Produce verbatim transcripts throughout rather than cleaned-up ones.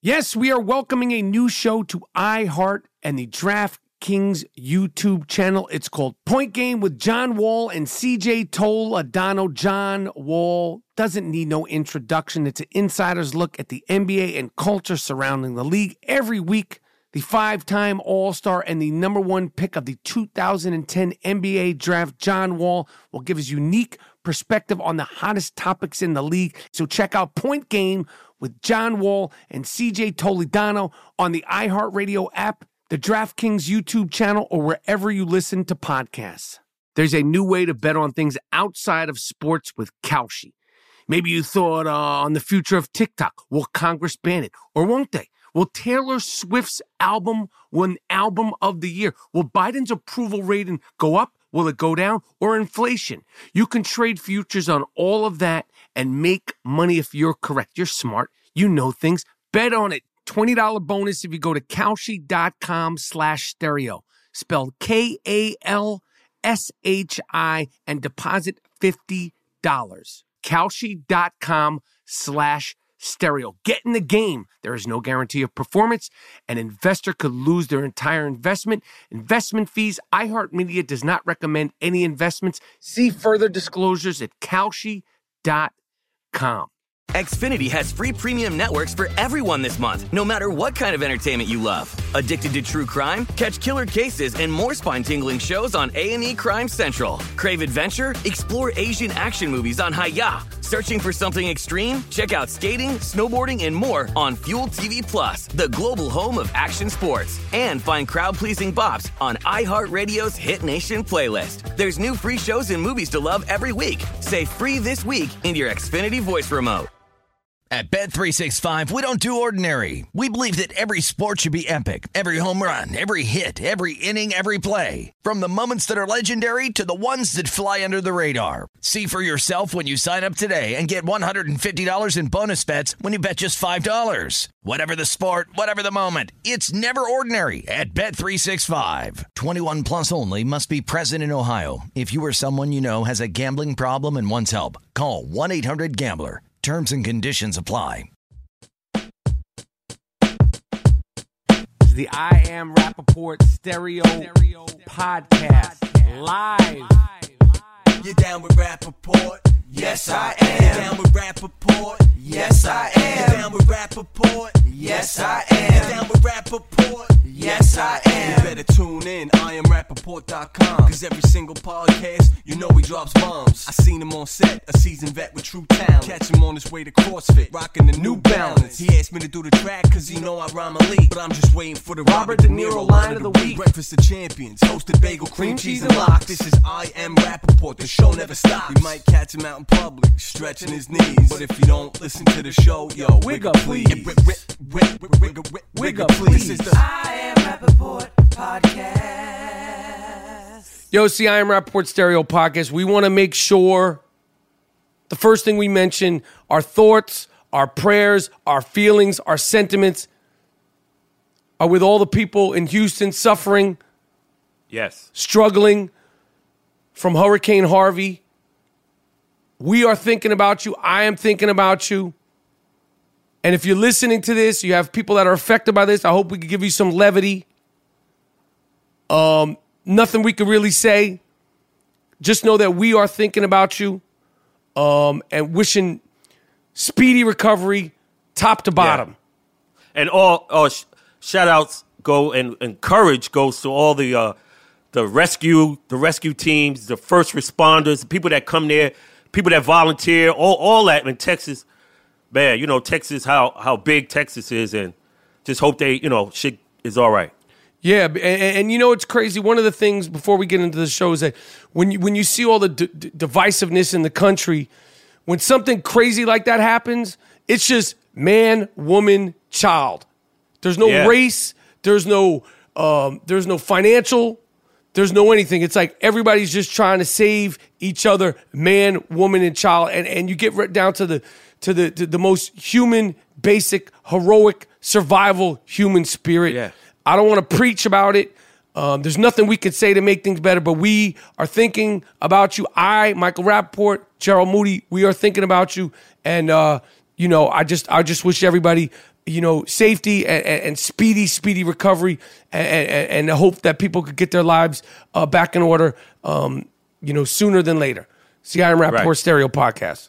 Yes, we are welcoming a new show to iHeart and the DraftKings YouTube channel. It's called Point Game with John Wall and C J Toledano. John Wall doesn't need no introduction. It's an insider's look at the N B A and culture surrounding the league. Every week, the five-time All-Star and the number one pick of the two thousand ten N B A draft, John Wall, will give his unique perspective on the hottest topics in the league. So check out Point Game with John Wall and C J Toledano on the iHeartRadio app, the DraftKings YouTube channel, or wherever you listen to podcasts. There's a new way to bet on things outside of sports with Kalshi. Maybe you thought uh, on the future of TikTok. Will Congress ban it? Or won't they? Will Taylor Swift's album win Album of the Year? Will Biden's approval rating go up? Will it go down? Or inflation? You can trade futures on all of that and make money if you're correct. You're smart. You know things. Bet on it. twenty dollars bonus if you go to Kalshi.com slash stereo. Spelled K A L S H I and deposit fifty dollars. Kalshi.com slash stereo. Get in the game. There is no guarantee of performance. An investor could lose their entire investment. Investment fees. iHeartMedia does not recommend any investments. See further disclosures at Kalshi dot com. Xfinity has free premium networks for everyone this month, no matter what kind of entertainment you love. Addicted to true crime? Catch killer cases and more spine-tingling shows on A and E Crime Central. Crave adventure? Explore Asian action movies on Hi-Ya. Searching for something extreme? Check out skating, snowboarding, and more on Fuel T V Plus, the global home of action sports. And find crowd-pleasing bops on iHeartRadio's Hit Nation playlist. There's new free shows and movies to love every week. Say free this week in your Xfinity voice remote. At Bet three sixty-five, we don't do ordinary. We believe that every sport should be epic. Every home run, every hit, every inning, every play. From the moments that are legendary to the ones that fly under the radar. See for yourself when you sign up today and get one hundred fifty dollars in bonus bets when you bet just five dollars. Whatever the sport, whatever the moment, it's never ordinary at Bet three sixty-five. twenty-one plus only. Must be present in Ohio. If you or someone you know has a gambling problem and wants help, call one eight hundred gambler. Terms and conditions apply. The I Am Rappaport Stereo, Stereo Podcast, podcast live. live. You down with Rappaport? Yes, I am. You down with Rappaport? Yes, I am. You down with Rappaport? Yes, I am. You down with Rappaport? Yes, I am. You better tune in, I am Rappaport dot com. Cause every single podcast, you know he drops bombs. I seen him on set, a seasoned vet with true talent. Catch him on his way to CrossFit, rocking the New Balance. He asked me to do the track cause he know I rhyme elite. But I'm just waiting for the Robert De Niro line of the week. Breakfast of Champions, hosted bagel, cream cheese, and lox. This is I Am Rappaport, the show never stops. We might catch him out in public, stretching his knees. But if you don't listen to the show, yo, wig up please. Wig up please. This is the I Am Rappaport Podcast. Yo, see, I Am Rappaport Stereo Podcast. We want to make sure the first thing we mention, our thoughts, our prayers, our feelings, our sentiments are with all the people in Houston suffering, yes, struggling from Hurricane Harvey. We are thinking about you. I am thinking about you. And if you're listening to this, you have people that are affected by this, I hope we can give you some levity. Um, nothing we could really say. Just know that we are thinking about you um, and wishing speedy recovery, top to bottom. Yeah. And all uh, sh- shout outs go and, and courage goes to all the uh, the rescue, the rescue teams, the first responders, the people that come there, people that volunteer, all all that in Texas. Man, you know, Texas, how how big Texas is, and just hope they, you know, shit is all right. Yeah, and, and you know it's crazy. One of the things before we get into the show is that when you, when you see all the d- d- divisiveness in the country, when something crazy like that happens, it's just man, woman, child. There's no yeah. race. There's no um, there's no financial. There's no anything. It's like everybody's just trying to save each other, man, woman, and child. And and you get right down to the to the to the most human, basic, heroic, survival human spirit. Yeah. I don't want to preach about it. Um, there's nothing we could say to make things better, but we are thinking about you. I, Michael Rappaport, Gerald Moody, we are thinking about you. And, uh, you know, I just I just wish everybody you know, safety and, and, and speedy, speedy recovery, and, and, and the hope that people could get their lives uh, back in order, um, you know, sooner than later. It's the I Am Rappaport right. Stereo Podcast.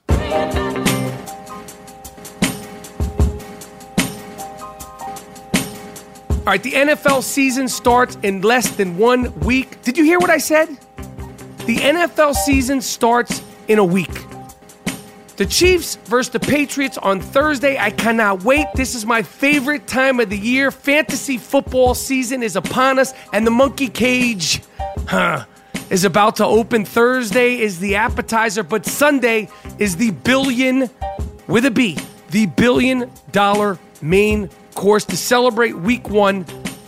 All right, the N F L season starts in less than one week. Did you hear what I said? The N F L season starts in a week. The Chiefs versus the Patriots on Thursday. I cannot wait. This is my favorite time of the year. Fantasy football season is upon us, and the monkey cage huh, is about to open. Thursday is the appetizer, but Sunday is the billion, with a B, the billion dollar main course. To celebrate week one,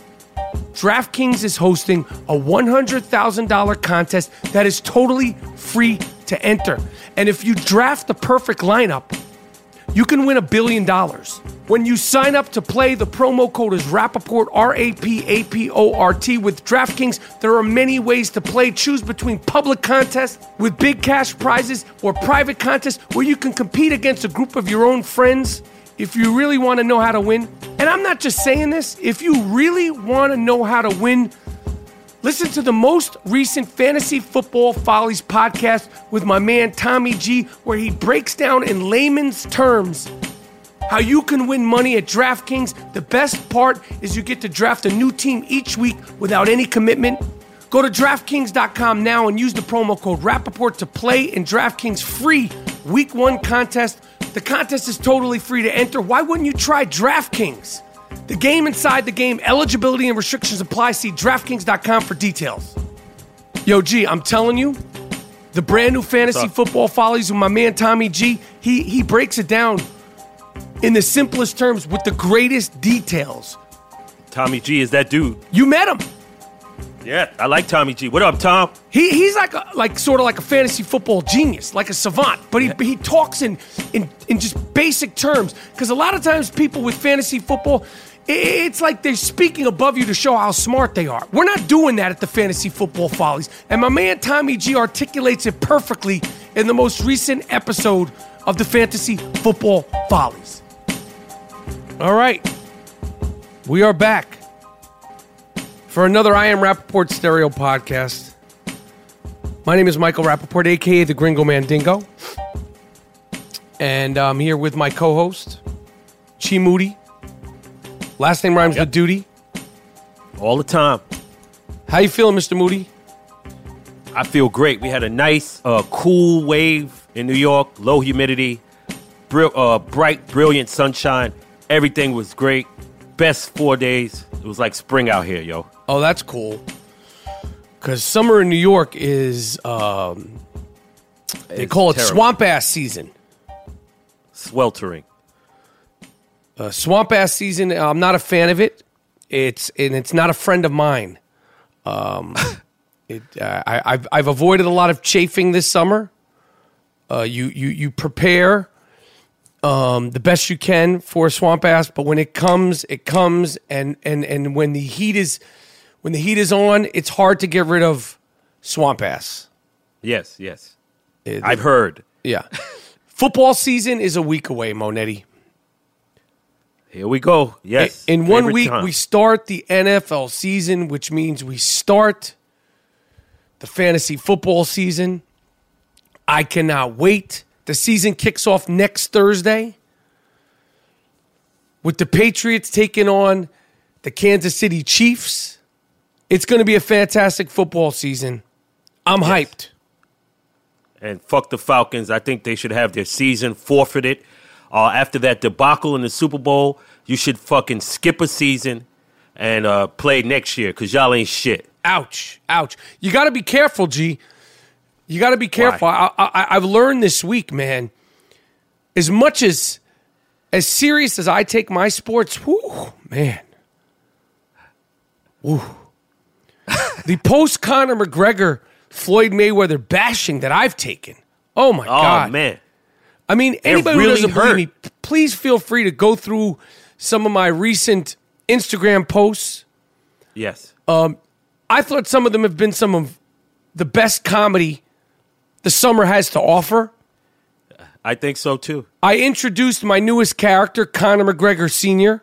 DraftKings is hosting a one hundred thousand dollars contest that is totally free to enter. And if you draft the perfect lineup, you can win a billion dollars. When you sign up to play, the promo code is Rappaport, R A P A P O R T. With DraftKings, there are many ways to play. Choose between public contests with big cash prizes or private contests where you can compete against a group of your own friends. If you really want to know how to win, and I'm not just saying this, if you really want to know how to win, listen to the most recent Fantasy Football Follies podcast with my man Tommy G, where he breaks down in layman's terms how you can win money at DraftKings. The best part is you get to draft a new team each week without any commitment. Go to DraftKings dot com now and use the promo code Rappaport to play in DraftKings free week one contest. The contest is totally free to enter. Why wouldn't you try DraftKings? The game inside the game. Eligibility and restrictions apply. See DraftKings dot com for details. Yo, G, I'm telling you, the brand new Fantasy Football Follies with my man Tommy G, he, he breaks it down in the simplest terms with the greatest details. Tommy G is that dude. You met him. Yeah, I like Tommy G. What up, Tom? He he's like a, like sort of like a fantasy football genius, like a savant. But he yeah. he talks in, in in just basic terms. Because a lot of times people with fantasy football, it, it's like they're speaking above you to show how smart they are. We're not doing that at the Fantasy Football Follies. And my man Tommy G articulates it perfectly in the most recent episode of the Fantasy Football Follies. All right, we are back for another I Am Rappaport Stereo Podcast. My name is Michael Rappaport, a k a the Gringo Mandingo. And I'm here with my co-host, Chi Moody. Last name rhymes yep. with duty. All the time. How you feeling, Mister Moody? I feel great. We had a nice, uh, cool wave in New York, low humidity, br- uh, bright, brilliant sunshine. Everything was great. Best four days. It was like spring out here, yo. Oh, that's cool. Because summer in New York is, um, they it's call it terrible. swamp ass season. Sweltering. Uh, swamp ass season. I'm not a fan of it. It's and it's not a friend of mine. Um, it, uh, I, I've I've avoided a lot of chafing this summer. Uh, you you you prepare um, the best you can for swamp ass, but when it comes, it comes, and and and when the heat is when the heat is on, it's hard to get rid of swamp ass. Yes, yes. It, I've heard. Yeah. Football season is a week away, Monetti. Here we go. Yes. In one Favorite week, time. we start the N F L season, which means we start the fantasy football season. I cannot wait. The season kicks off next Thursday with the Patriots taking on the Kansas City Chiefs. It's going to be a fantastic football season. I'm yes. hyped. And fuck the Falcons. I think they should have their season forfeited. Uh, after that debacle in the Super Bowl, you should fucking skip a season and uh, play next year because y'all ain't shit. Ouch. Ouch. You got to be careful, G. You got to be careful. I, I, I've learned this week, man, as much as as serious as I take my sports, whew, man. Whew. The post-Conor McGregor, Floyd Mayweather bashing that I've taken. Oh, my oh, God. Oh, man. I mean, anybody really who doesn't hurt. believe me, please feel free to go through some of my recent Instagram posts. Yes. Um, I thought some of them have been some of the best comedy the summer has to offer. I think so, too. I introduced my newest character, Conor McGregor Senior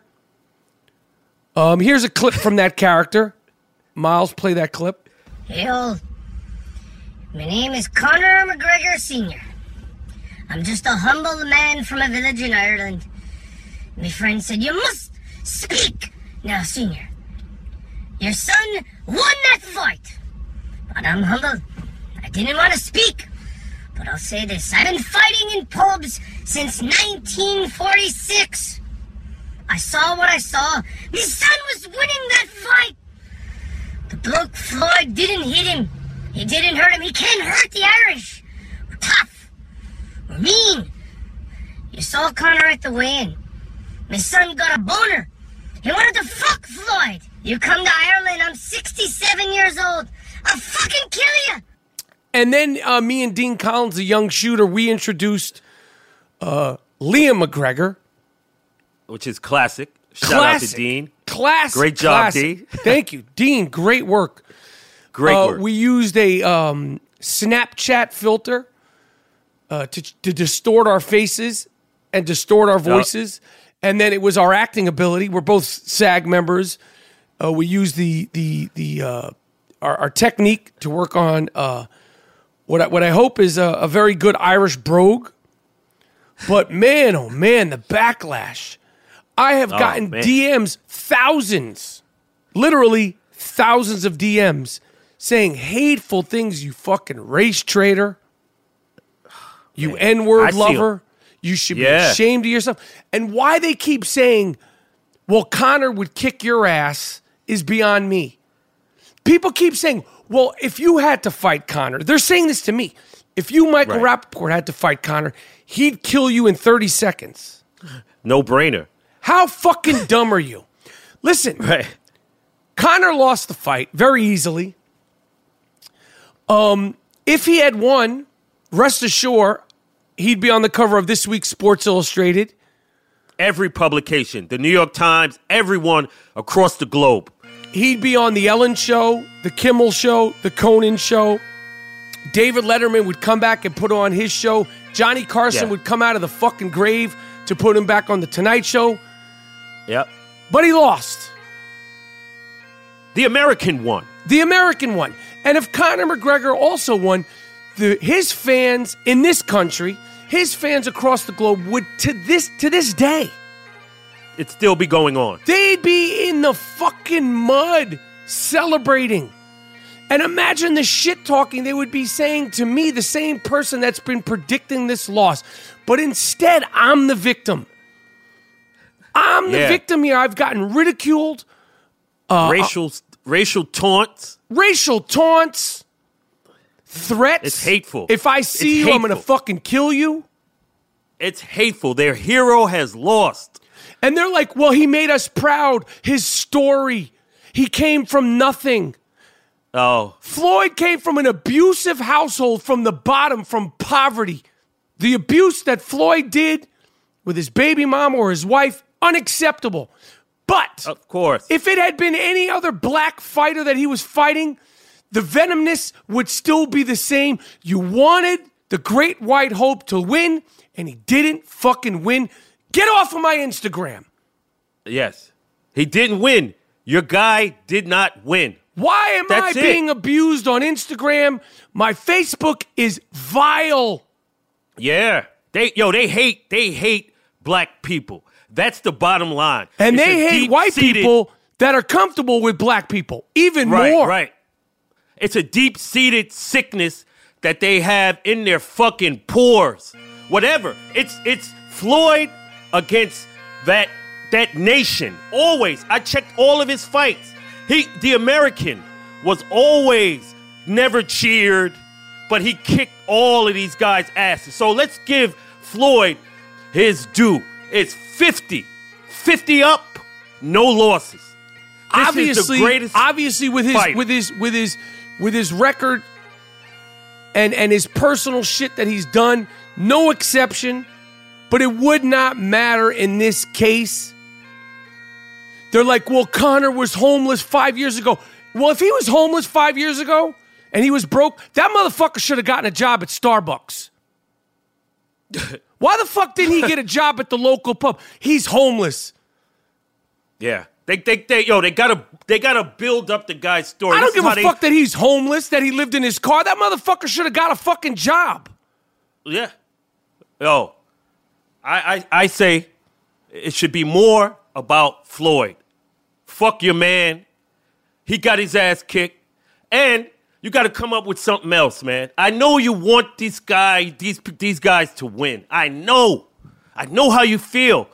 Um, here's a clip from that character. Miles, play that clip. Hey, old. My name is Conor McGregor Senior I'm just a humble man from a village in Ireland. My friend said, you must speak. Now, Senior, your son won that fight. But I'm humble. I didn't want to speak. But I'll say this. I've been fighting in pubs since nineteen forty-six. I saw what I saw. My son was winning that fight. The bloke Floyd didn't hit him. He didn't hurt him. He can't hurt the Irish. We're tough. We're mean. You saw Conor at the weigh-in. My son got a boner. He wanted to fuck Floyd. You come to Ireland, I'm sixty-seven years old. I'll fucking kill you. And then uh, me and Dean Collins, the young shooter, we introduced uh, Liam McGregor. Which is classic. Shout Classic. out to Dean. Classic. Great job, classic. Dean. Thank you. Dean, great work. Great uh, work. We used a um, Snapchat filter uh, to, to distort our faces and distort our voices. Yep. And then it was our acting ability. We're both SAG members. Uh, we used the the the uh, our, our technique to work on uh, what I, what I hope is a, a very good Irish brogue. But man, oh man, the backlash! I have Oh, gotten man. D Ms, thousands, literally thousands of D Ms saying hateful things. You fucking race traitor. You N-word I see 'em. lover. You should be Yeah. ashamed of yourself. And why they keep saying, well, Conor would kick your ass is beyond me. People keep saying, well, if you had to fight Conor, they're saying this to me. If you, Michael Right. Rappaport, had to fight Conor, he'd kill you in thirty seconds. No brainer. How fucking dumb are you? Listen, Right. Conor lost the fight very easily. Um, if he had won, rest assured, he'd be on the cover of this week's Sports Illustrated. Every publication, the New York Times, everyone across the globe. He'd be on the Ellen Show, the Kimmel Show, the Conan Show. David Letterman would come back and put on his show. Johnny Carson Yeah. would come out of the fucking grave to put him back on the Tonight Show. Yep. But he lost. The American one. The American one. And if Conor McGregor also won, the, his fans in this country, his fans across the globe would, to this to this day, It'd still be going on. they'd be in the fucking mud celebrating. And imagine the shit talking they would be saying to me, the same person that's been predicting this loss. But instead, I'm the victim. I'm the Yeah. victim here. I've gotten ridiculed, Uh, racial racial taunts. racial taunts, threats. It's hateful. If I see It's you, I'm going to hateful. fucking kill you. It's hateful. Their hero has lost. And they're like, well, he made us proud. His story. He came from nothing. Oh, Floyd came from an abusive household from the bottom, from poverty. The abuse that Floyd did with his baby mom or his wife, unacceptable. But of course. if it had been any other black fighter that he was fighting, the venomness would still be the same. You wanted the Great White Hope to win, and he didn't fucking win. Get off of my Instagram. Yes. He didn't win. Your guy did not win. Why am That's I it. being abused on Instagram? My Facebook is vile. Yeah. They yo, they hate they hate black people. That's the bottom line. And It's they a hate white deep-seated- people that are comfortable with black people even Right, more. right. It's a deep-seated sickness that they have in their fucking pores. Whatever. It's it's Floyd against that that nation. Always. I checked all of his fights. He the American was always never cheered, but he kicked all of these guys' asses. So let's give Floyd his due. It's fifty. fifty up, no losses. This obviously, is the greatest obviously with his fighter. with his with his with his record and and his personal shit that he's done, no exception. But it would not matter in this case. They're like, well, Conor was homeless five years ago. Well, if he was homeless five years ago and he was broke, that motherfucker should have gotten a job at Starbucks. Why the fuck didn't he get a job at the local pub? He's homeless. Yeah. They, they, they, yo, they gotta, they gotta build up the guy's story. I don't This give is a how fuck that he's homeless, that he lived in his car. That motherfucker should have got a fucking job. They, yeah. Yo, I, I, I say it should be more about Floyd. Fuck your man. He got his ass kicked. And you got to come up with something else, man. I know you want these guys, these, these guys to win. I know. I know how you feel.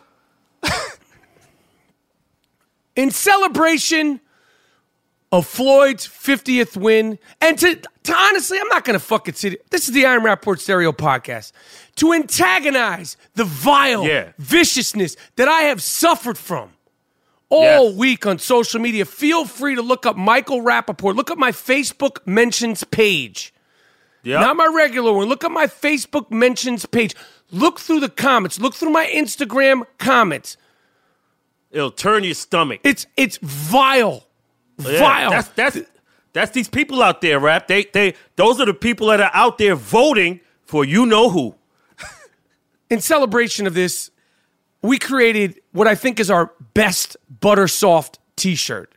In celebration of Floyd's fiftieth win, and to, to honestly, I'm not going to fucking sit here. This is the Iron Rapport Stereo podcast. To antagonize the vile Yeah. viciousness that I have suffered from all Yes. week on social media, feel free to look up Michael Rappaport. Look up my Facebook mentions page. Yeah. Not my regular one. Look at my Facebook mentions page. Look through the comments. Look through my Instagram comments. It'll turn your stomach. It's it's vile. Yeah, Vile. That's that's that's these people out there, Rap. They they those are the people that are out there voting for you know who. In celebration of this, we created what I think is our best butter soft t-shirt.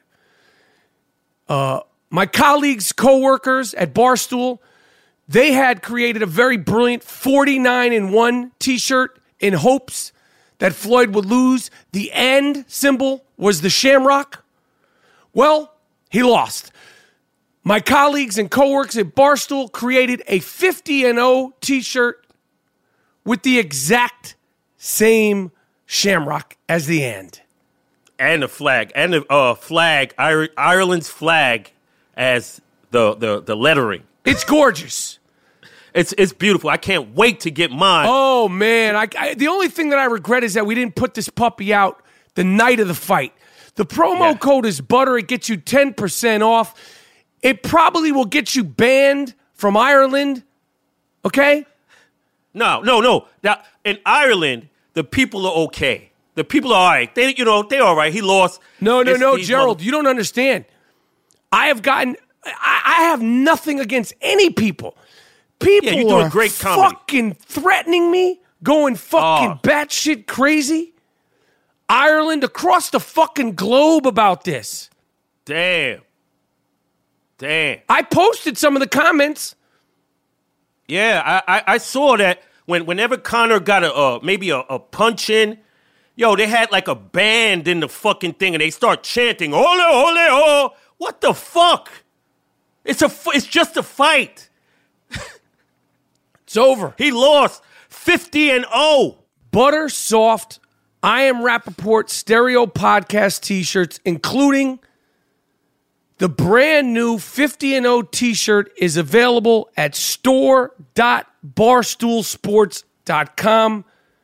Uh, my colleagues, co-workers at Barstool, they had created a very brilliant forty-nine and one t-shirt in hopes that Floyd would lose. The end symbol was the shamrock. Well, he lost. My colleagues and co-workers at Barstool created a fifty and oh t-shirt with the exact same shamrock as the end. And the flag. And the uh, flag, Ir- Ireland's flag as the, the, the lettering. It's gorgeous. It's it's beautiful. I can't wait to get mine. Oh, man. I, I, the only thing that I regret is that we didn't put this puppy out the night of the fight. The promo Yeah. code is butter. It gets you ten percent off. It probably will get you banned from Ireland. Okay? No, no, no. Now, in Ireland, the people are okay. The people are all right. They, you know, they're all right. He lost. No, no, It's no, these Gerald. mother- You don't understand. I have gotten, I, I have nothing against any people. People Yeah, you're doing are great comedy. fucking threatening me, going fucking Oh. batshit crazy. Ireland, across the fucking globe about this. Damn. Damn. I posted some of the comments. Yeah, I, I, I saw that when whenever Conor got a uh, maybe a, a punch in, yo, they had like a band in the fucking thing, and they start chanting, "Ole, ole, oh!" What the fuck? It's a f- it's just a fight. It's over. He lost fifty and oh. Butter soft, I Am Rappaport stereo podcast t-shirts, including the brand new fifty and oh t-shirt, is available at store dot barstool sports dot com.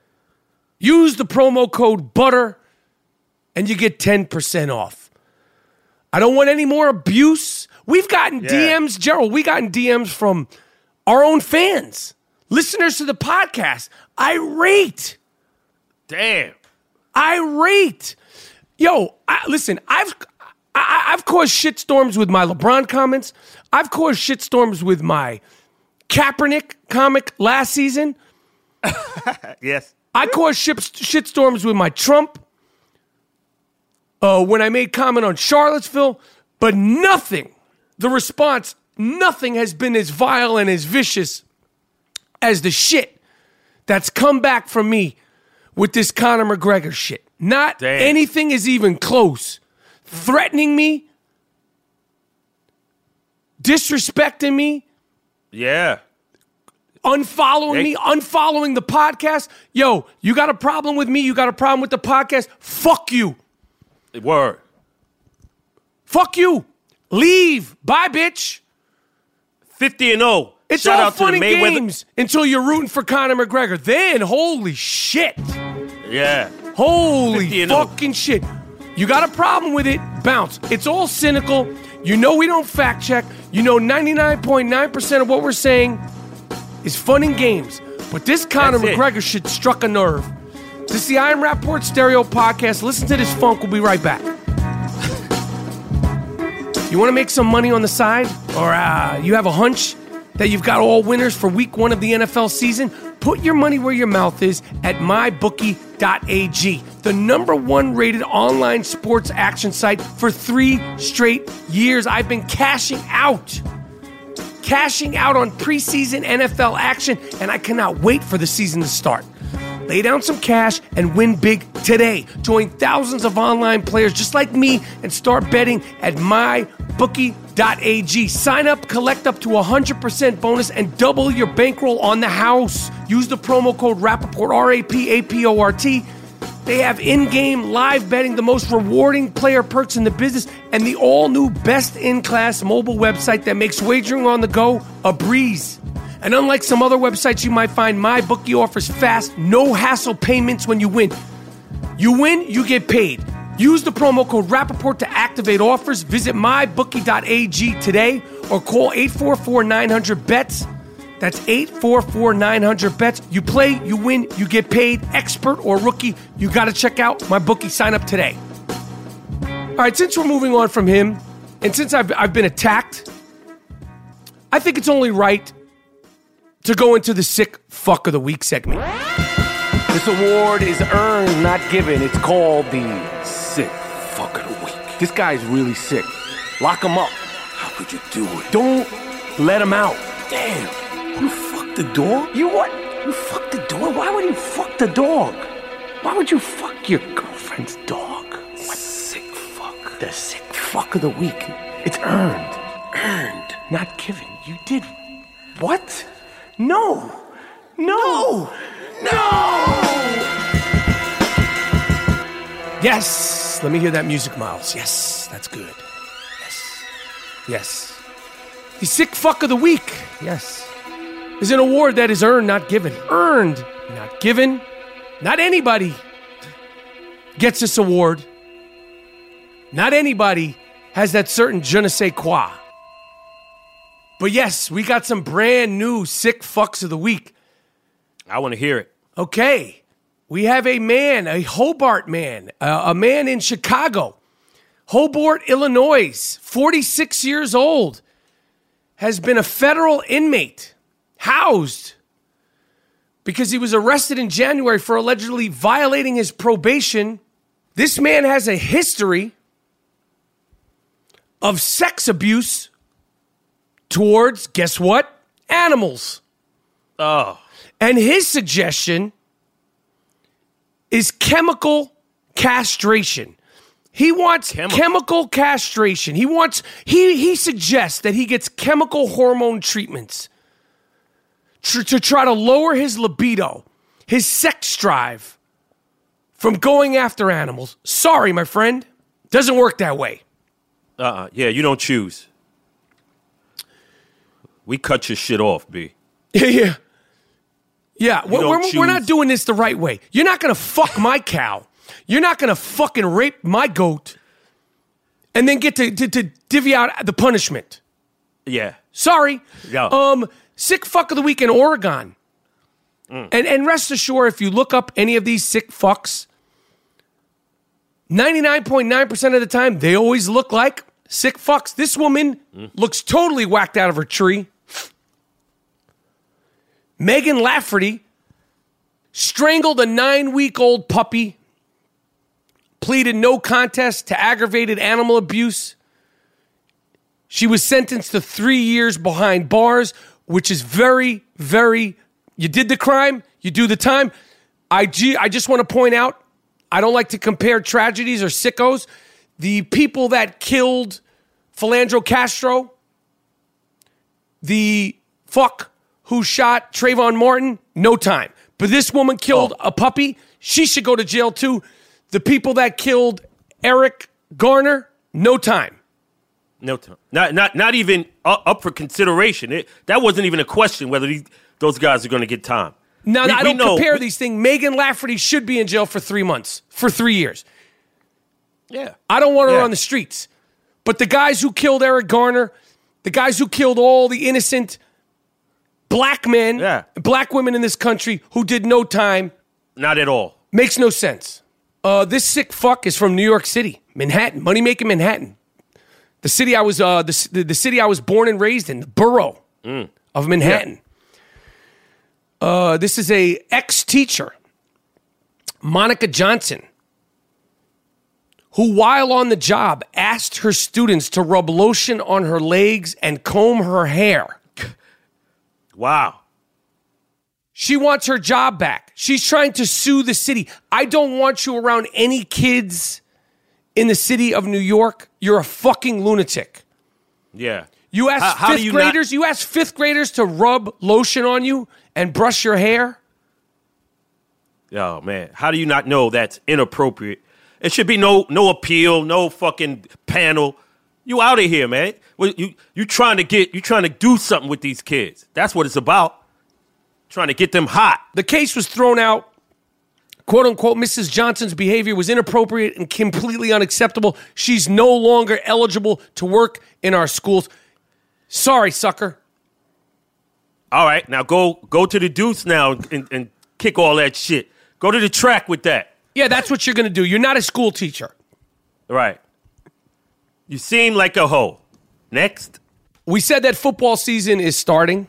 Use the promo code BUTTER and you get ten percent off. I don't want any more abuse. We've gotten Yeah. D Ms, Gerald, we gotten D Ms from our own fans, listeners to the podcast, irate. Damn. Irate. Yo, I, listen, I've I, I've caused shitstorms with my LeBron comments. I've caused shitstorms with my Kaepernick comic last season. Yes. I caused shit, shitstorms with my Trump uh, when I made comment on Charlottesville, but nothing, the response, nothing has been as vile and as vicious as the shit that's come back from me with this Conor McGregor shit. Not Damn. anything is even close. Threatening me, disrespecting me, Yeah. unfollowing They- me, unfollowing the podcast. Yo, you got a problem with me? You got a problem with the podcast? Fuck you. Word. Fuck you. Leave. Bye, bitch. fifty and oh. It's Shout all out fun to the and Mayweather. games until you're rooting for Conor McGregor. Then, holy shit. Yeah. Holy fifty and oh. fucking shit. You got a problem with it, bounce. It's all cynical. You know we don't fact check. You know ninety-nine point nine percent of what we're saying is fun and games. But this Conor That's it. McGregor shit struck a nerve. This is the I Am Rapport Stereo Podcast. Listen to this funk. We'll be right back. You want to make some money on the side? Or uh, you have a hunch that you've got all winners for week one of the N F L season? Put your money where your mouth is at my bookie dot a g, the number one rated online sports action site for three straight years. I've been cashing out. Cashing out on preseason N F L action, and I cannot wait for the season to start. Lay down some cash and win big today. Join thousands of online players just like me and start betting at my bookie dot a g. Sign up, collect up to one hundred percent bonus, and double your bankroll on the house. Use the promo code Rappaport, R A P A P O R T. They have in-game live betting, the most rewarding player perks in the business, and the all-new best-in-class mobile website that makes wagering on the go a breeze. And unlike some other websites you might find, MyBookie offers fast, no-hassle payments when you win. You win, you get paid. Use the promo code Rappaport to activate offers. Visit my bookie dot a g today or call eight four four, nine hundred, B E T S. That's eight four four, nine hundred, B E T S. You play, you win, you get paid. Expert or rookie, you got to check out MyBookie. Sign up today. All right, since we're moving on from him, and since I've, I've been attacked, I think it's only right to go into the Sick Fuck of the Week segment. This award is earned, not given. It's called the Sick Fuck of the Week. This guy's really sick. Lock him up. How could you do it? Don't let him out. Damn. You fucked the dog? You what? You fucked the dog? Why would you fuck the dog? Why would you fuck your girlfriend's dog? What? Sick fuck. The Sick Fuck of the Week. It's earned. Earned. Not given. You did what? No. No. No. Yes. Let me hear that music, Miles. Yes. That's good. Yes. Yes. The Sick Fuck of the Week. Yes. Is an award that is earned, not given. Earned, not given. Not anybody gets this award. Not anybody has that certain je ne sais quoi. But yes, we got some brand new Sick Fucks of the Week. I want to hear it. Okay. We have a man, a Hobart man, uh, a man in Chicago, Hobart, Illinois, forty-six years old, has been a federal inmate. Housed because he was arrested in January for allegedly violating his probation. This man has a history of sex abuse towards, guess what? Animals. Oh. And his suggestion is chemical castration. He wants chemical, chemical castration. He wants, he, he suggests that he gets chemical hormone treatments to try to lower his libido, his sex drive from going after animals. Sorry, my friend. Doesn't work that way. Uh-uh. Yeah, you don't choose. We cut your shit off, B. Yeah, yeah. Yeah, we're, we're, we're not doing this the right way. You're not going to fuck my cow. You're not going to fucking rape my goat and then get to, to, to divvy out the punishment. Yeah. Sorry. Yeah. Um... Sick Fuck of the Week in Oregon. Mm. And and rest assured, if you look up any of these sick fucks, ninety-nine point nine percent of the time, they always look like sick fucks. This woman mm. looks totally whacked out of her tree. Megan Lafferty strangled a nine-week-old puppy, pleaded no contest to aggravated animal abuse. She was sentenced to three years behind bars, which is very, very, you did the crime, you do the time. I, G, I just want to point out, I don't like to compare tragedies or sickos. The people that killed Philandro Castro, the fuck who shot Trayvon Martin, no time. But this woman killed oh. a puppy, she should go to jail too. The people that killed Eric Garner, no time. No time. Not not not even up for consideration. It, that wasn't even a question whether these, those guys are going to get time. Now, we, I we don't know, compare we, these things. Megan Lafferty should be in jail for three months, for three years. Yeah. I don't want her yeah. on the streets. But the guys who killed Eric Garner, the guys who killed all the innocent black men, yeah. black women in this country who did no time. Not at all. Makes no sense. Uh, this sick fuck is from New York City, Manhattan, money-making Manhattan. The city I was, uh, the, the city I was born and raised in, the borough mm. of Manhattan. Yeah. Uh, this is a ex-teacher, Monica Johnson, who, while on the job, asked her students to rub lotion on her legs and comb her hair. Wow. She wants her job back. She's trying to sue the city. I don't want you around any kids in the city of New York. You're a fucking lunatic. Yeah. You ask how, how fifth do you graders, not- you ask fifth graders to rub lotion on you and brush your hair? Oh, man. How do you not know that's inappropriate? It should be no no appeal, no fucking panel. You out of here, man. Well, you you trying to get you trying to do something with these kids. That's what it's about. Trying to get them hot. The case was thrown out. Quote unquote, Missus Johnson's behavior was inappropriate and completely unacceptable. She's no longer eligible to work in our schools. Sorry, sucker. All right, now go go to the deuce now and, and kick all that shit. Go to the track with that. Yeah, that's what you're going to do. You're not a school teacher. Right. You seem like a hoe. Next. We said that football season is starting.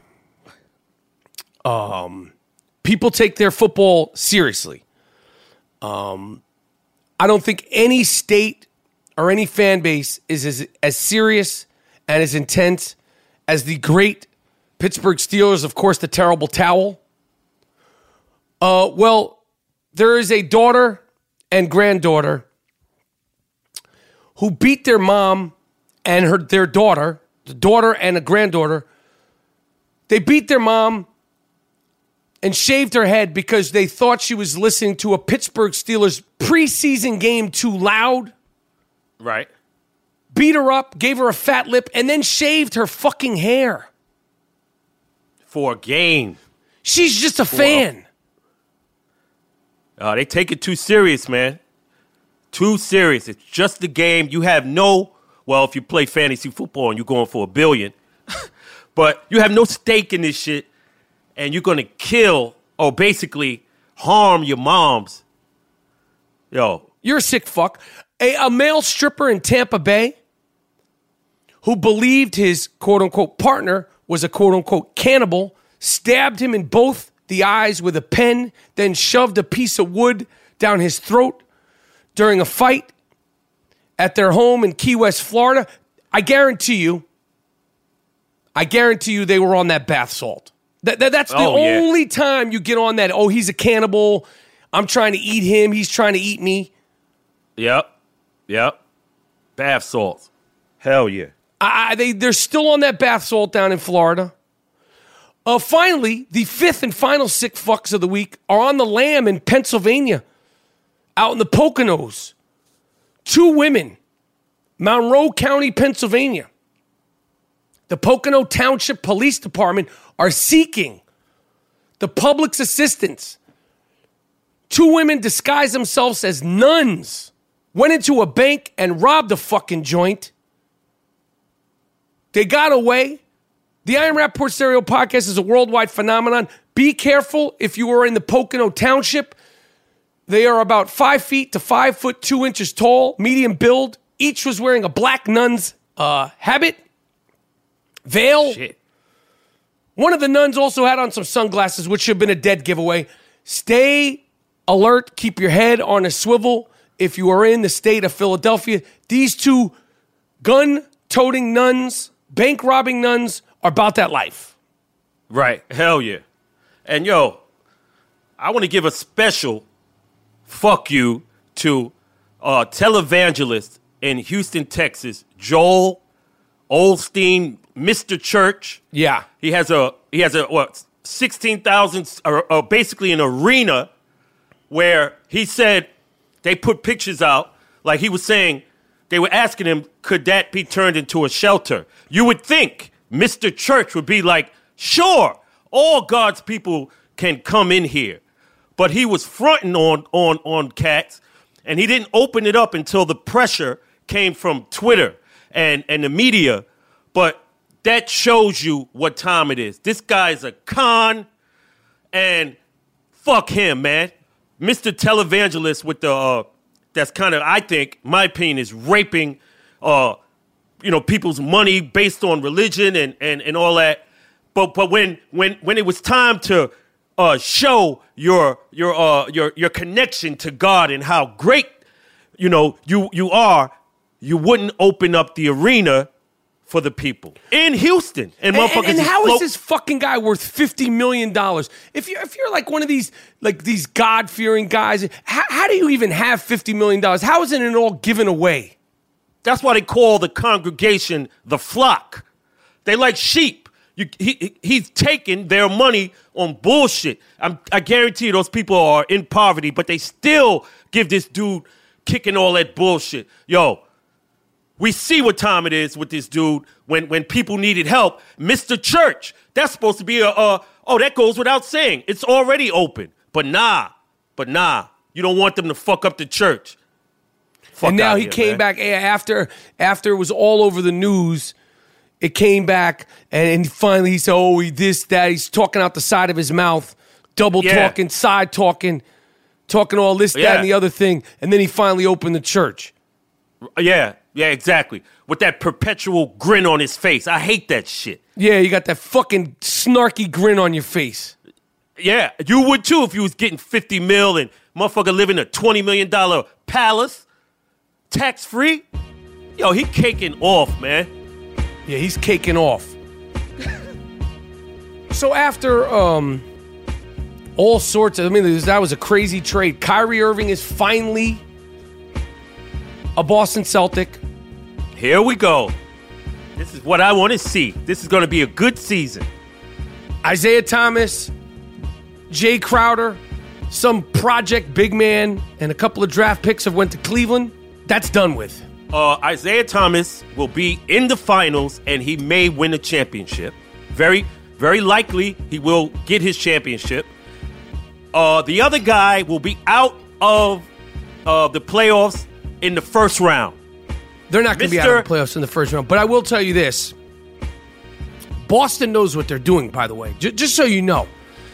Um, people take their football seriously. Um, I don't think any state or any fan base is as, as serious and as intense as the great Pittsburgh Steelers, of course, the terrible towel. Uh, well, there is a daughter and granddaughter who beat their mom and her their daughter, the daughter and a granddaughter. They beat their mom and shaved her head because they thought she was listening to a Pittsburgh Steelers preseason game too loud. Right. Beat her up, gave her a fat lip, and then shaved her fucking hair. For a game. She's just a fan. Uh, they take it too serious, man. Too serious. It's just a game. You have no, well, if you play fantasy football and you're going for a billion, but you have no stake in this shit, and you're going to kill or basically harm your moms. Yo. You're a sick fuck. A, a male stripper in Tampa Bay who believed his quote-unquote partner was a quote-unquote cannibal, stabbed him in both the eyes with a pen, then shoved a piece of wood down his throat during a fight at their home in Key West, Florida. I guarantee you, I guarantee you they were on that bath salt. That, that, that's the oh, yeah. only time you get on that, oh, he's a cannibal, I'm trying to eat him, he's trying to eat me. Yep. Yep. Bath salts. Hell yeah. I, they, they're still on that bath salt down in Florida. Uh, finally, the fifth and final sick fucks of the week are on the lam in Pennsylvania, out in the Poconos. Two women, Monroe County, Pennsylvania. The Pocono Township Police Department are seeking the public's assistance. Two women disguised themselves as nuns, went into a bank and robbed a fucking joint. They got away. The I Am Rappaport Stereo Podcast is a worldwide phenomenon. Be careful if you are in the Pocono Township. They are about five feet to five foot two inches tall, medium build. Each was wearing a black nun's uh, habit, veil. Shit. One of the nuns also had on some sunglasses, which should have been a dead giveaway. Stay alert. Keep your head on a swivel if you are in the state of Philadelphia. These two gun-toting nuns, bank-robbing nuns, are about that life. Right. Hell yeah. And yo, I want to give a special fuck you to uh, televangelist in Houston, Texas, Joel Osteen, Mister Church. Yeah. He has a, he has a, what, sixteen thousand, or, or basically an arena where he said they put pictures out, like he was saying, they were asking him, could that be turned into a shelter? You would think Mister Church would be like, sure, all God's people can come in here. But he was fronting on, on, on cats, and he didn't open it up until the pressure came from Twitter and, and the media. But that shows you what time it is. This guy's a con, and fuck him, man. Mister Televangelist with the, uh, that's kind of, I think, my opinion, is raping, uh, you know, people's money based on religion and, and, and all that. But but when when when it was time to uh, show your your uh, your your connection to God and how great, you know, you you are, you wouldn't open up the arena for the people in Houston. And, And, and, motherfuckers and just how float- is this fucking guy worth fifty million dollars? If you're if you're like one of these like these God fearing guys, how, how do you even have fifty million dollars? How isn't it all given away? That's why they call the congregation the flock. They like sheep. You, he, he's taking their money on bullshit. I'm, I guarantee you those people are in poverty, but they still give this dude kicking all that bullshit. Yo, we see what time it is with this dude when, when people needed help. Mister Church, that's supposed to be a, a, oh, that goes without saying. It's already open. But nah, but nah, you don't want them to fuck up the church. Fuck And now out he here, came man. back after after it was all over the news. It came back, and, and finally he said, oh, he this, that. He's talking out the side of his mouth, double Yeah. talking, side talking, talking all this, that, Yeah. and the other thing. And then he finally opened the church. Yeah, yeah, exactly. With that perpetual grin on his face. I hate that shit. Yeah, you got that fucking snarky grin on your face. Yeah, you would too if you was getting fifty mil and motherfucker living in a twenty million dollars palace, tax free. Yo, he caking off, man. Yeah, he's caking off. So after um, all sorts of, I mean, that was a crazy trade. Kyrie Irving is finally a Boston Celtic. Here we go. This is what I want to see. This is going to be a good season. Isaiah Thomas, Jay Crowder, some project big man, and a couple of draft picks have went to Cleveland. That's done with. Uh, Isaiah Thomas will be in the finals, and he may win a championship. Very, very likely he will get his championship. Uh, the other guy will be out of uh, the playoffs in the first round. They're not going to be out of the playoffs in the first round. But I will tell you this. Boston knows what they're doing, by the way. J- just so you know.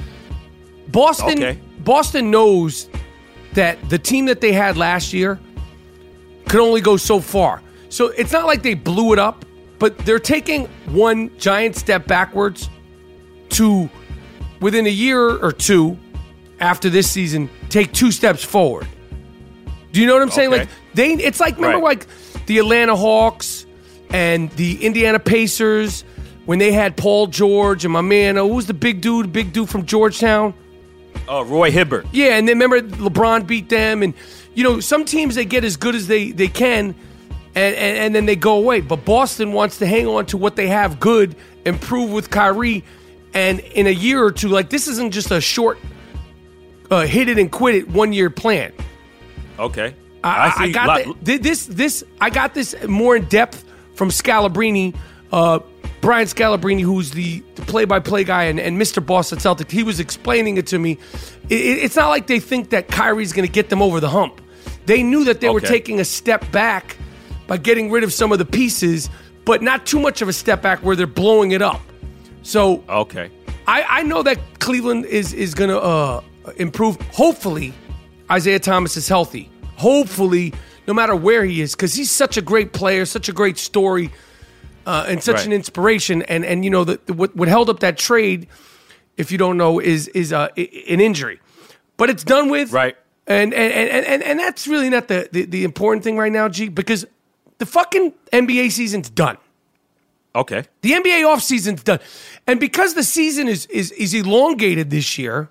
Boston, Okay. Boston knows that the team that they had last year could only go so far. So it's not like they blew it up, but they're taking one giant step backwards to, within a year or two after this season, take two steps forward. Do you know what I'm saying? Okay. Like they, it's like, remember Right. like the Atlanta Hawks and the Indiana Pacers when they had Paul George and my man, oh, who was the big dude, big dude from Georgetown? Uh, Roy Hibbert. Yeah, and then remember LeBron beat them, and you know some teams they get as good as they they can, and, and and then they go away. But Boston wants to hang on to what they have good, improve with Kyrie, and in a year or two, like this isn't just a short uh, hit it and quit it one year plan. Okay. I, I, see got lot- the, this this I got this more in depth from Scalabrine, uh, Brian Scalabrine, who's the, the play-by-play guy and, and Mister Boston Celtic. He was explaining it to me. It, it's not like they think that Kyrie's going to get them over the hump. They knew that they were Okay. taking a step back by getting rid of some of the pieces, but not too much of a step back where they're blowing it up. So Okay. I, I know that Cleveland is is going to uh, improve. Hopefully, Isaiah Thomas is healthy. Hopefully, no matter where he is, because he's such a great player, such a great story, uh, and such Right. an inspiration. And and you know the, the, what what held up that trade, if you don't know, is is uh, i- an injury, but it's done with. Right. And and and and, and that's really not the, the the important thing right now, G, because the fucking N B A season's done. Okay. The N B A offseason's done. And because the season is is, is elongated this year,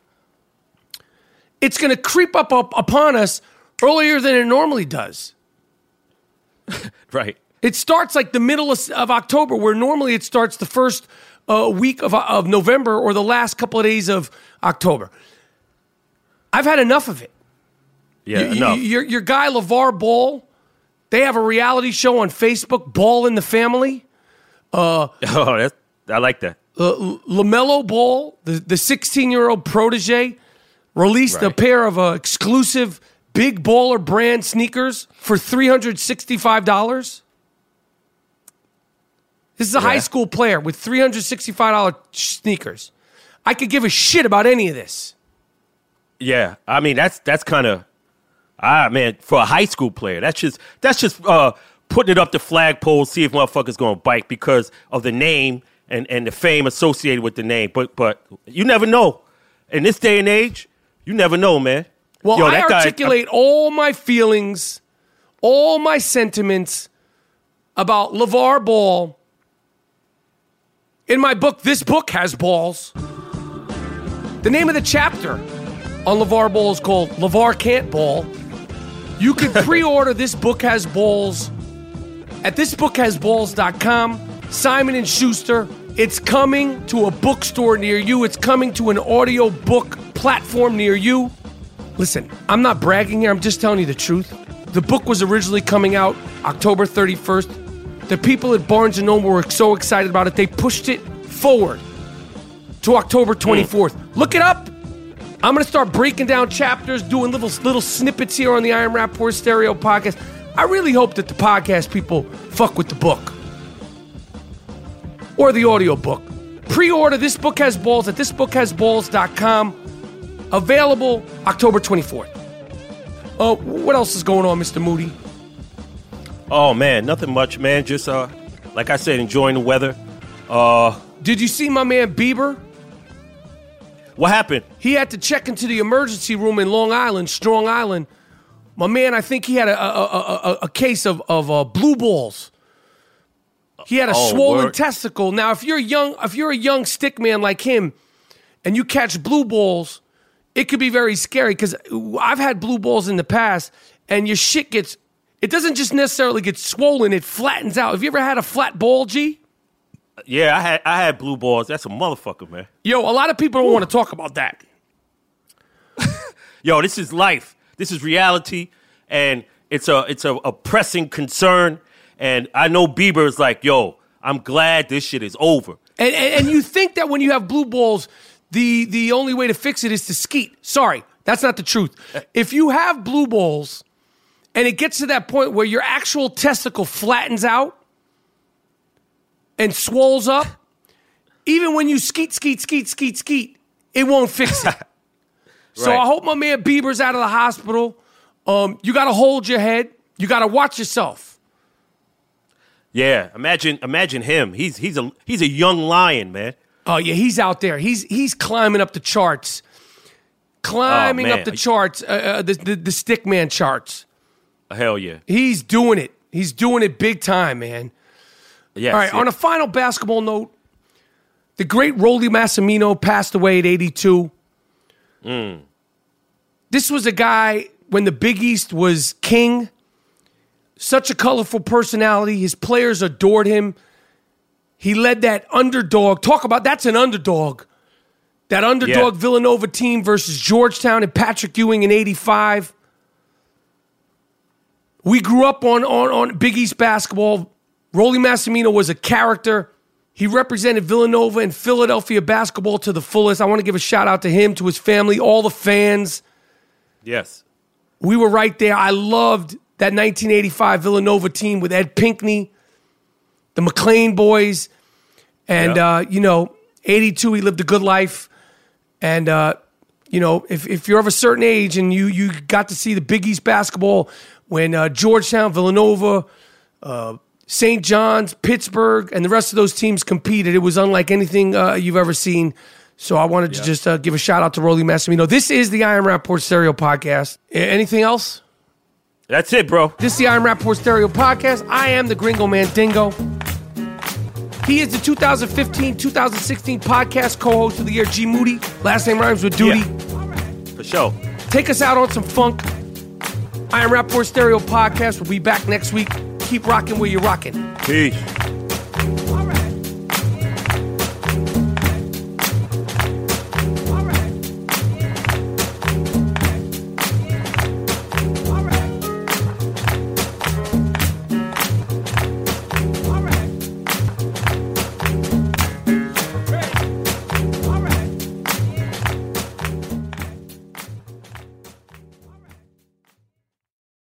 it's going to creep up, up upon us earlier than it normally does. Right. It starts like the middle of, of October, where normally it starts the first uh, week of, of November or the last couple of days of October. I've had enough of it. Yeah. Y- y- enough. Your, your guy, LeVar Ball, they have a reality show on Facebook, Ball in the Family. Oh, that's, I like that. Uh, LaMelo Ball, the the sixteen-year-old protege, released a Right. pair of uh, exclusive Big Baller brand sneakers for three hundred sixty-five dollars. This is a Yeah. high school player with three hundred sixty-five dollars sneakers. I could give a shit about any of this. Yeah. I mean, that's that's kind of ah man for a high school player. That's just that's just uh, putting it up the flagpole, see if motherfuckers gonna bite because of the name and, and the fame associated with the name. But but you never know. in this day and age, you never know, man. Well, Yo, I that guy- articulate all my feelings, all my sentiments about LeVar Ball in my book, This Book Has Balls. The name of the chapter on LeVar Ball is called LeVar Can't Ball. You can pre-order This Book Has Balls at this book has balls dot com. Simon and Schuster. It's coming to a bookstore near you. It's coming to an audio book platform near you. Listen, I'm not bragging here. I'm just telling you the truth. The book was originally coming out October thirty-first. The people at Barnes and Noble were so excited about it, they pushed it forward to October twenty-fourth. Mm. Look it up. I'm going to start breaking down chapters, doing little little snippets here on the I Am Rapport Stereo podcast. I really hope that the podcast people fuck with the book or the audio book. Pre-order This Book Has Balls at this book has balls dot com. Available October twenty-fourth. Uh, what else is going on, Mister Moody? Oh, man, nothing much, man. Just, uh, like I said, enjoying the weather. Uh, Did you see my man Bieber? What happened? He had to check into the emergency room in Long Island, Strong Island. My man, I think he had a a, a, a, a case of, of uh, blue balls. He had a oh, swollen word. testicle. Now, if you're young, if you're a young stick man like him, and you catch blue balls, it could be very scary because I've had blue balls in the past, and your shit gets. It doesn't just necessarily get swollen; it flattens out. Have you ever had a flat ball, G? Yeah, I had I had blue balls. That's a motherfucker, man. Yo, a lot of people don't Ooh. want to talk about that. Yo, this is life. This is reality, and it's a it's a, a pressing concern. And I know Bieber is like, yo, I'm glad this shit is over. And, and and you think that when you have blue balls, the the only way to fix it is to skeet. Sorry, that's not the truth. If you have blue balls, and it gets to that point where your actual testicle flattens out and swells up, even when you skeet, skeet, skeet, skeet, skeet, it won't fix it. So Right. I hope my man Bieber's out of the hospital. Um, you got to hold your head. You got to watch yourself. Yeah, imagine imagine him. He's he's a he's a young lion, man. Oh yeah, he's out there. He's he's climbing up the charts, climbing Oh, up the charts, uh, uh, the, the the Stickman charts. Hell yeah. He's doing it. He's doing it big time, man. Yes, All right. yes. On a final basketball note, the great Rolly Massimino passed away at eighty-two. Mm. This was a guy when the Big East was king. Such a colorful personality. His players adored him. He led that underdog. Talk about that's an underdog. That underdog Yeah. Villanova team versus Georgetown and Patrick Ewing in eighty-five. We grew up on, on, on Big East basketball. Rolly Massimino was a character. He represented Villanova and Philadelphia basketball to the fullest. I want to give a shout out to him, to his family, all the fans. Yes. We were right there. I loved that nineteen eighty-five Villanova team with Ed Pinckney, the McLean boys. And, Yep. uh, you know, eighty-two, he lived a good life. And, uh, you know, if, if you're of a certain age and you you got to see the Big East basketball when uh, Georgetown, Villanova, uh, Saint John's, Pittsburgh, and the rest of those teams competed, it was unlike anything uh, you've ever seen. So I wanted to Yeah. just uh, give a shout out to Rolly Massimino. This is the I Am Rapport Stereo podcast. A- anything else? That's it, bro. This is the I Am Rapport Stereo podcast. I am the Gringo Man Dingo. He is the two thousand fifteen two thousand sixteen podcast co-host of the year, G Moody. Last name rhymes with Duty. Yeah. For sure. Take us out on some funk. I Am Rapport Stereo podcast. We'll be back next week. Keep rocking where you're rocking. Peace.